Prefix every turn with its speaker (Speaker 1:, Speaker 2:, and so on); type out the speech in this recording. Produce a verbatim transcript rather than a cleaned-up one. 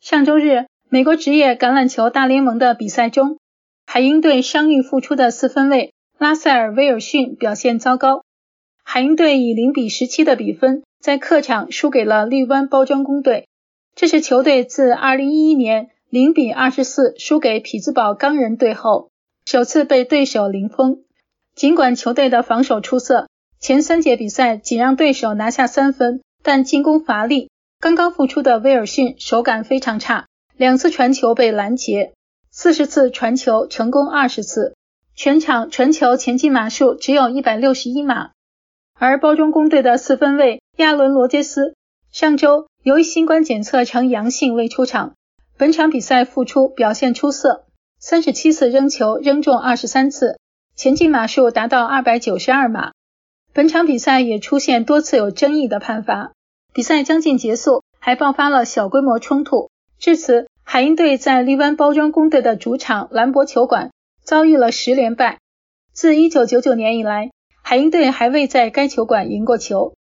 Speaker 1: 上周日，美国职业橄榄球大联盟的比赛中，海鹰队伤愈复出的四分卫拉塞尔·威尔逊表现糟糕。海鹰队以零比十七的比分在客场输给了绿湾包装工队，这是球队自二零一一年零比二十四输给匹兹堡钢人队后，首次被对手零封。尽管球队的防守出色，前三节比赛仅让对手拿下三分，但进攻乏力。刚刚复出的威尔逊手感非常差，两次传球被拦截，四十次传球成功二十次，全场传球前进码数只有一百六十一码。而包装工队的四分卫亚伦·罗杰斯上周由于新冠检测呈阳性未出场，本场比赛复出表现出色，三十七次扔球扔中二十三次，前进码数达到二百九十二码。本场比赛也出现多次有争议的判罚，比赛将近结束还爆发了小规模冲突，至此海鹰队在绿湾包装工队的主场兰博球馆遭遇了十连败。自一九九九年以来，海鹰队还未在该球馆赢过球。